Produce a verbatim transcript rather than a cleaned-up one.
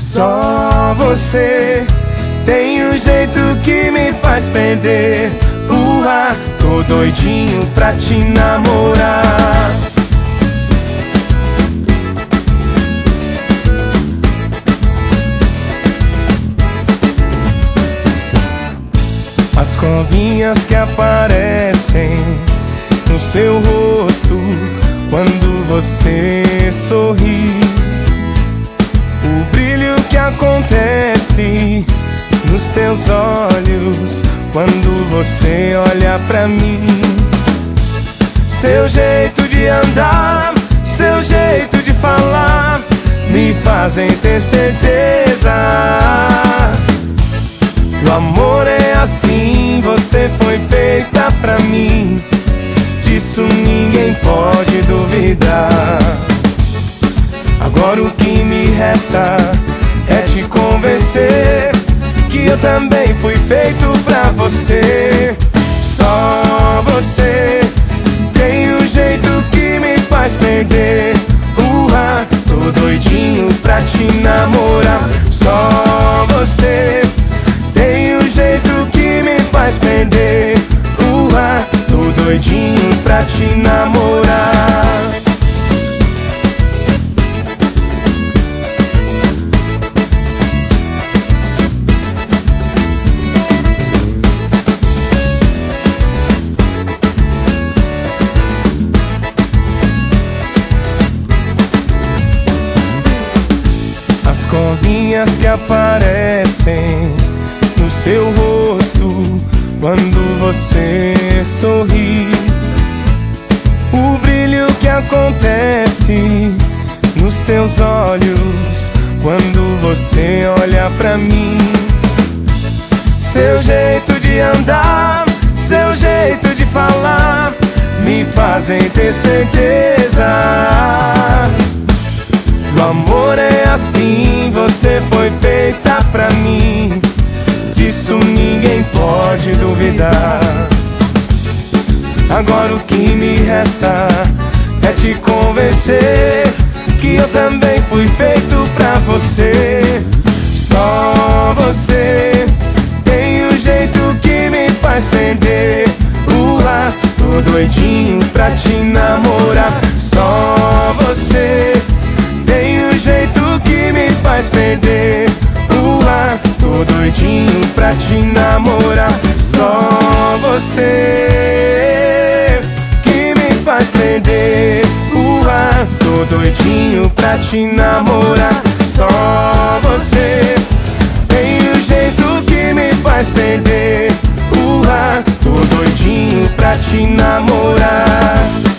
Só você tem um jeito que me faz perder o ar. Tô doidinho pra te namorar. As covinhas que aparecem no seu rosto quando você sorri, o brilho que acontece nos teus olhos quando você olha pra mim, seu jeito de andar, seu jeito de falar me fazem ter certeza. O amor é assim, você foi feita pra mim, disso ninguém pode duvidar. Agora o que me resta é te convencer que eu também fui feito pra você. Só você tem um jeito que me faz perder o ar. Tô doidinho pra te namorar. Só você tem um jeito que me faz perder o ar. Tô doidinho pra te namorar. As covinhas que aparecem no seu rosto quando você sorri, o brilho que acontece nos teus olhos quando você olha pra mim, seu jeito de andar, seu jeito de falar me fazem ter certeza. O amor é assim, você foi feita pra mim, disso ninguém pode duvidar. Agora o que me resta é te convencer que eu também fui feito pra você. Só você tem um jeito que me faz perder o ar. Tô doidinho pra te namorar. Só você tem um jeito que me faz perder o ar. Tô doidinho pra te namorar. Só você que me faz perder o ar. Tô doidinho pra te namorar. Só você tem um jeito que me faz perder o ar. Tô doidinho pra te namorar.